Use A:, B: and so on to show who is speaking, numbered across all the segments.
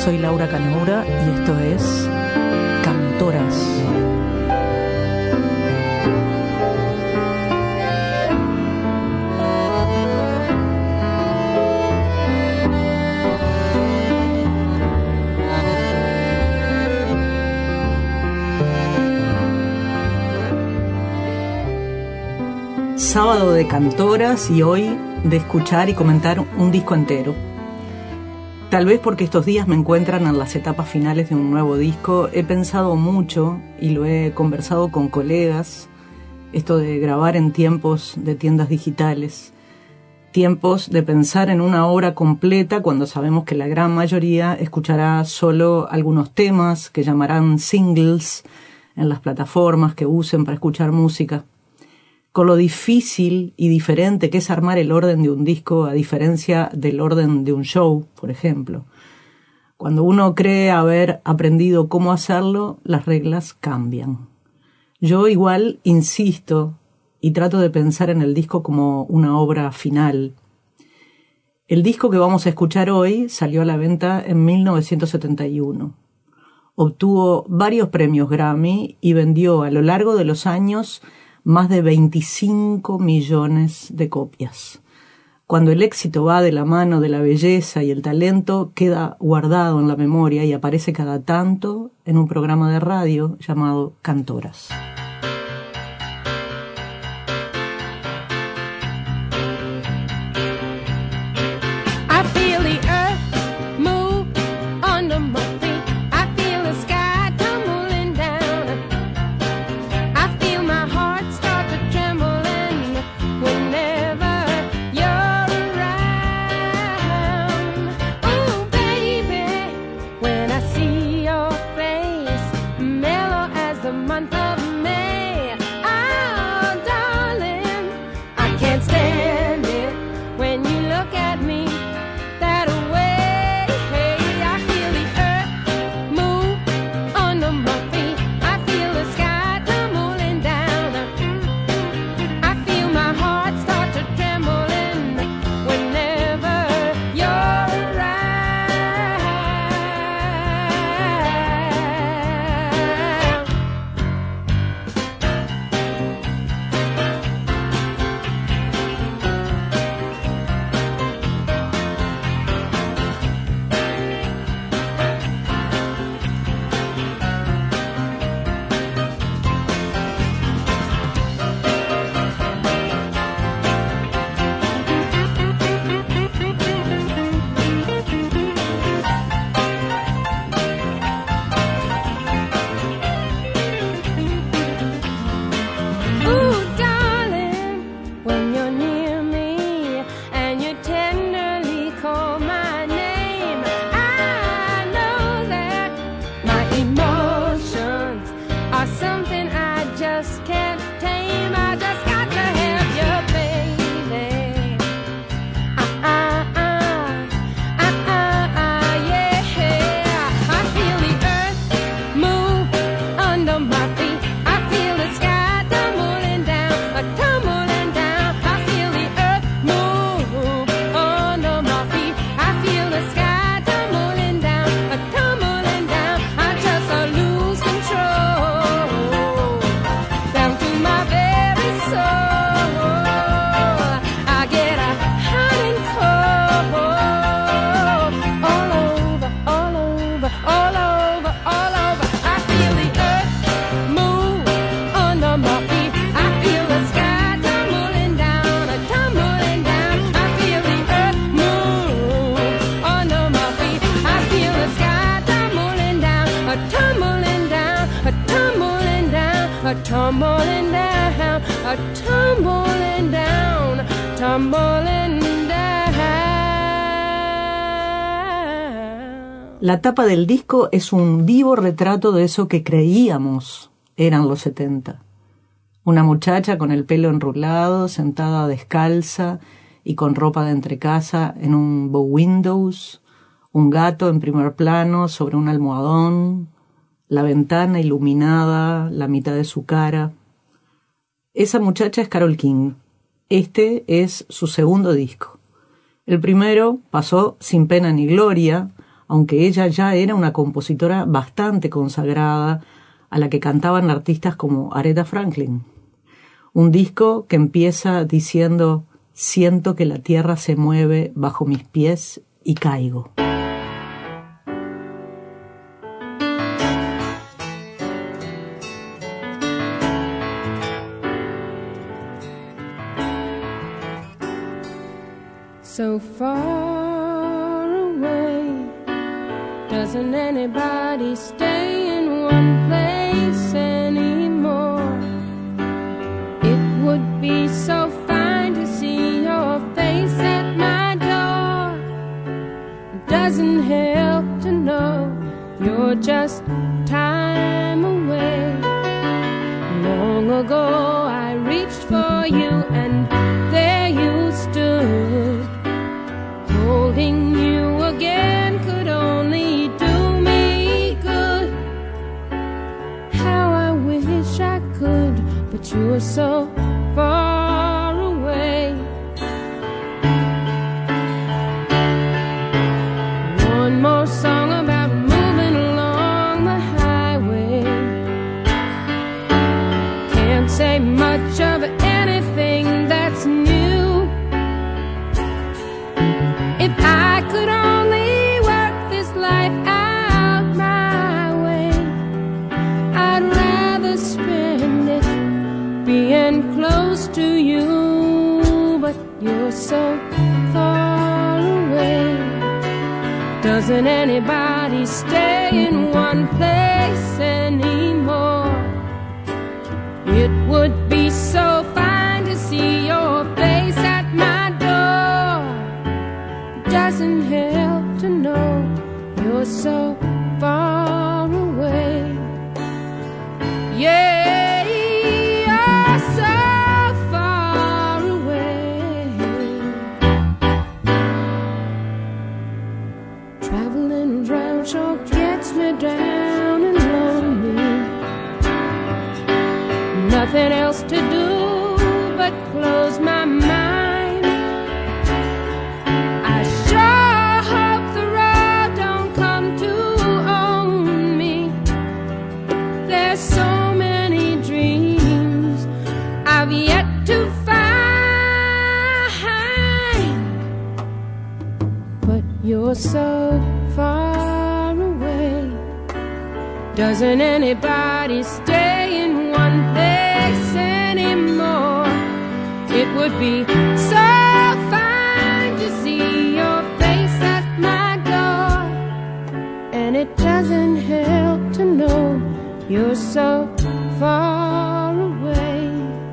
A: soy Laura Canoura y esto es Cantoras. Sábado de Cantoras y hoy de escuchar y comentar un disco entero. Tal vez porque estos días me encuentran en las etapas finales de un nuevo disco, he pensado mucho y lo he conversado con colegas, esto de grabar en tiempos de tiendas digitales, tiempos de pensar en una obra completa cuando sabemos que la gran mayoría escuchará solo algunos temas que llamarán singles en las plataformas que usen para escuchar música. Con lo difícil y diferente que es armar el orden de un disco a diferencia del orden de un show, por ejemplo. Cuando uno cree haber aprendido cómo hacerlo, las reglas cambian. Yo igual insisto y trato de pensar en el disco como una obra final. El disco que vamos a escuchar hoy salió a la venta en 1971. Obtuvo varios premios Grammy y vendió a lo largo de los años más de 25 millones de copias. Cuando el éxito va de la mano de la belleza y el talento, queda guardado en la memoria y aparece cada tanto en un programa de radio llamado Cantoras. La tapa del disco es un vivo retrato de eso que creíamos eran los 70. Una muchacha con el pelo enrulado, sentada descalza y con ropa de entrecasa en un bow windows, un gato en primer plano sobre un almohadón, la ventana iluminada, la mitad de su cara. Esa muchacha es Carole King. Este es su segundo disco. El primero pasó sin pena ni gloria, aunque ella ya era una compositora bastante consagrada, a la que cantaban artistas como Aretha Franklin. Un disco que empieza diciendo: siento que la tierra se mueve bajo mis pies y caigo.
B: So far away, doesn't anybody stay in one place anymore? It would be so fine to see your face at my door. It doesn't help to know you're just time away. Long ago I reached for you and there you stood. Holding you again could only do me good. How I wish I could, but you're so far away. One more song about moving along the highway. Can't say much of anything that's new. If I could only work this life out my way, I'd rather spend it being close to you, but you're so far away. Doesn't anybody stay in one place anymore? It would be so fine to see your face at my door. Doesn't help to know you're so far away. Yeah, you're so far away. Traveling around sure gets me down and lonely. Nothing else to do but close my mind. I sure hope the road don't come to own me. There's so many dreams I've yet to find, but you're so far away. Doesn't anybody stay in one place anymore? It would be so fine to see your face at my door. And it doesn't help to know you're so far away.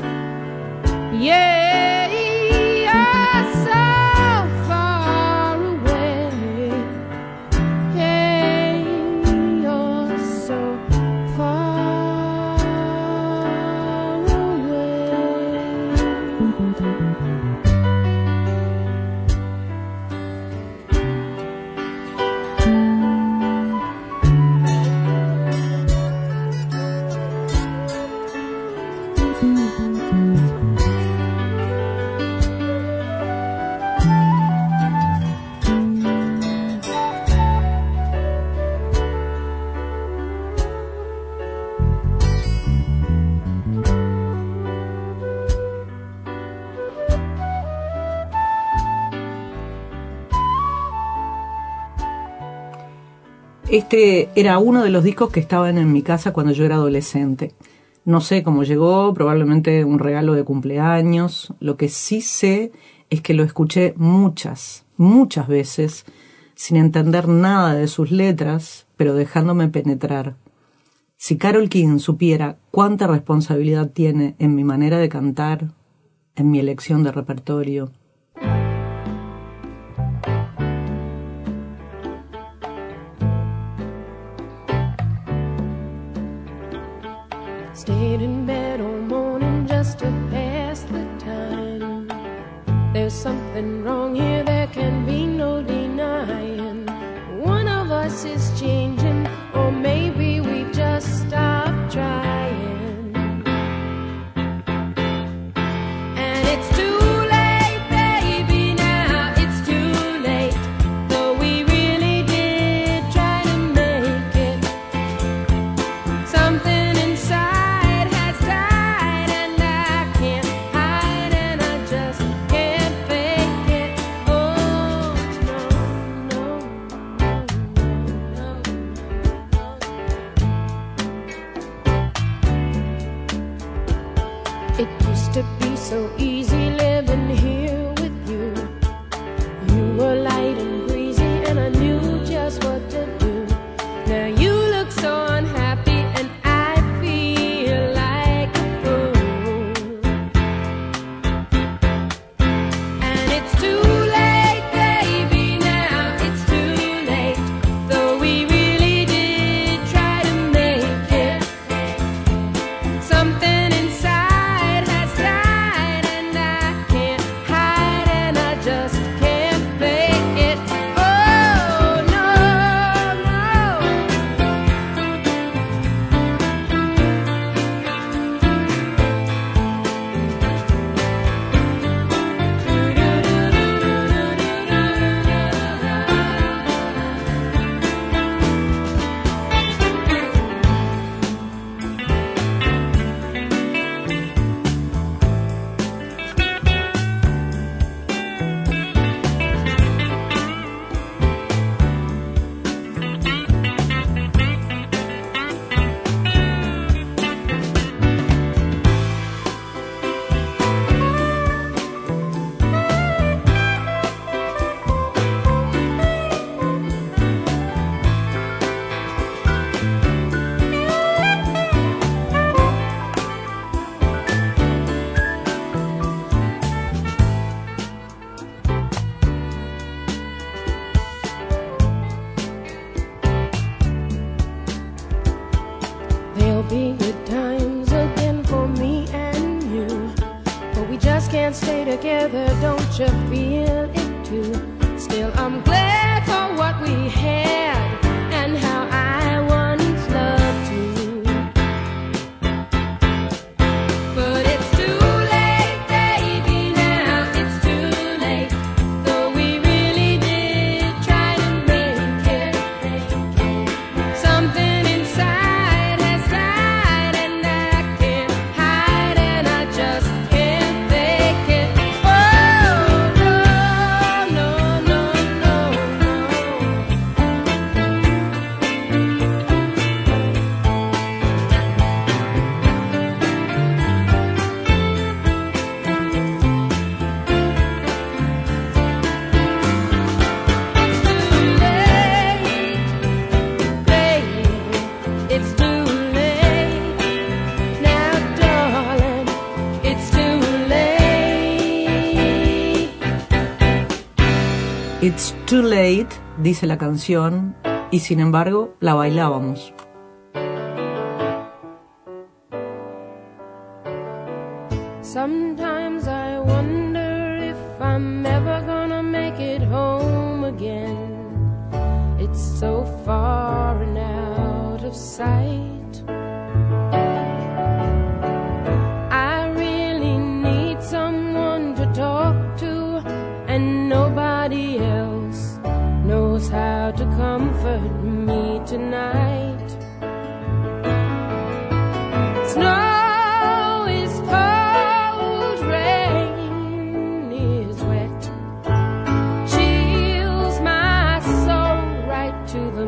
B: Yeah, you're so far away. Yeah, you're so far away.
A: Este era uno de los discos que estaban en mi casa cuando yo era adolescente. No sé cómo llegó, probablemente un regalo de cumpleaños. Lo que sí sé es que lo escuché muchas veces, sin entender nada de sus letras, pero dejándome penetrar. Si Carole King supiera cuánta responsabilidad tiene en mi manera de cantar, en mi elección de repertorio.
B: Stayed in bed all morning just to pass the time. There's something wrong here, there can be no denying. One of us is changing, or maybe we just stopped trying. And it's too late, baby, now it's too late. Though we really did used to be so easy living here with you. You were light and breezy and I knew just what to do. Now you look so unhappy and I feel like a fool. And it's too late, baby, now it's too late. Though we really did try to make it. Something inside has died and I can't hide and I just can't fake it. Oh, no, there'll be good times again for me and you, but we just can't stay together, don't you feel it too? Still I'm glad for what we had and how I once loved you. But it's too late, baby, now it's too late. Though we really did try to make it. Something inside has died and I can't hide and I just can't fake it. Oh, no, no, no, no, it's too late, now darling, it's too late.
A: It's too late, dice la canción, y sin embargo la bailábamos.
B: Sometimes I wonder if I'm ever gonna make it home again. It's so far and out of sight. I really need someone to talk to, and nobody else knows how to comfort me tonight. Snow is cold, rain is wet, chills my soul right to the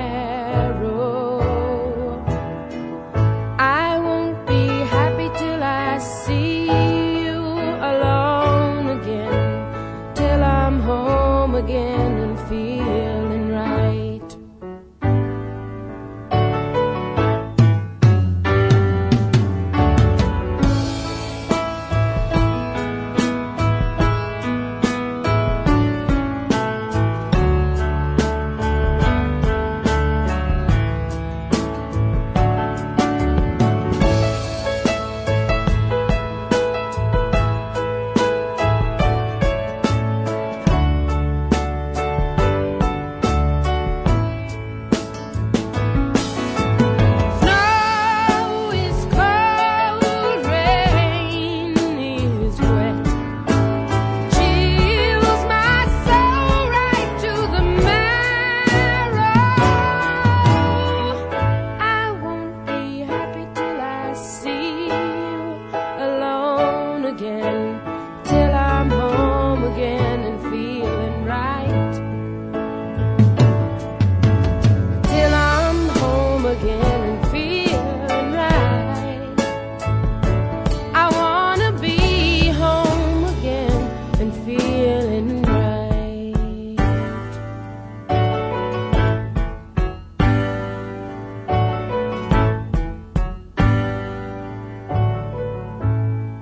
B: marrow. I won't be happy till I see you alone again, till I'm home again and feeling right.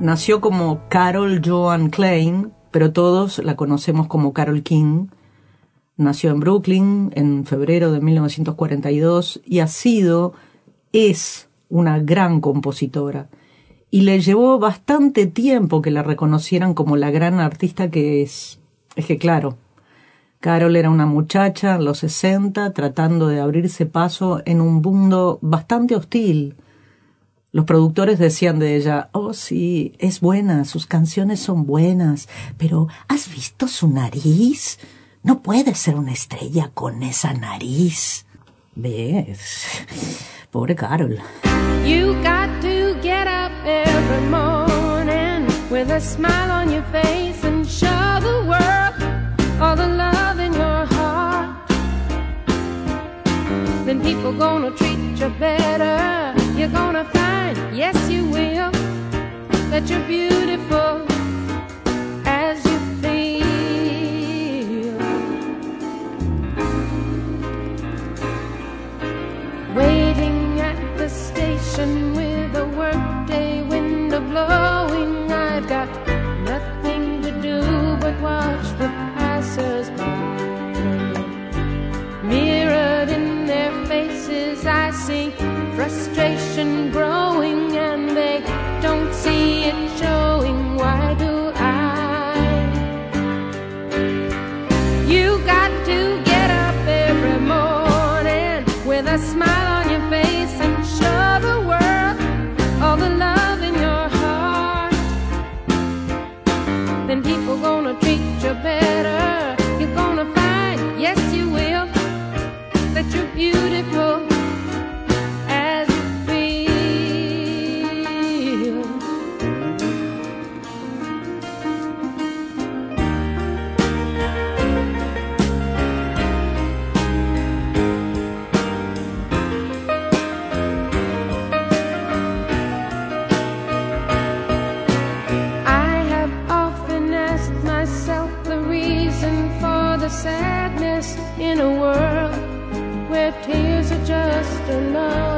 A: nació como Carole Joanne Klein, pero todos la conocemos como Carole King. Nació en Brooklyn en febrero de 1942 y es una gran compositora. Y le llevó bastante tiempo que la reconocieran como la gran artista que es. Es que claro, Carole era una muchacha en los 60 tratando de abrirse paso en un mundo bastante hostil. Los productores decían de ella, oh sí, es buena, sus canciones son buenas, pero ¿has visto su nariz? No puede ser una estrella con esa nariz. ¿Ves? Pobre Carole.
B: You got to get up every morning with a smile on your face and show the world all the love in your heart. Then people gonna treat you better. You're gonna find, yes you will, that you're beautiful as you feel. Waiting at the station with a workday window blowing, I've got nothing to do but watch the passers-by. Mirrored in their faces I see frustration growing, and they don't see it showing. Why do I? You got to get up every morning with a smile on your face and show the world all the love in your heart. Then people gonna treat you better. You're gonna find, yes you will, that you're beautiful as you feel. I have often asked myself the reason for the sadness in a world where tears are just enough.